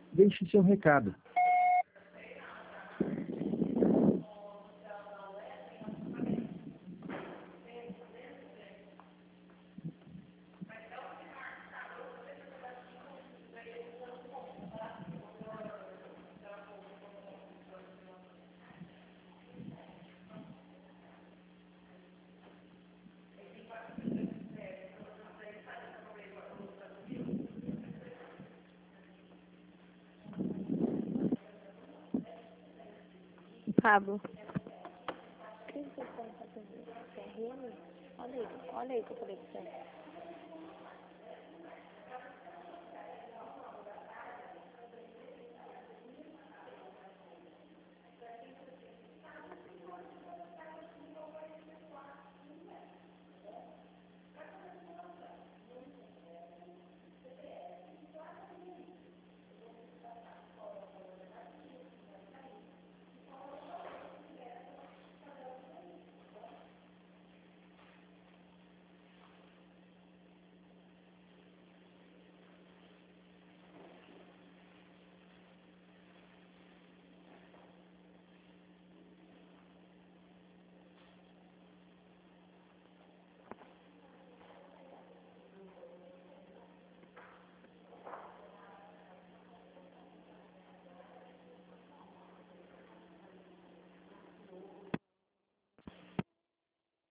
Deixe seu recado. Pablo. O que você está fazendo? Tá rindo? Olha aí que eu falei pra você.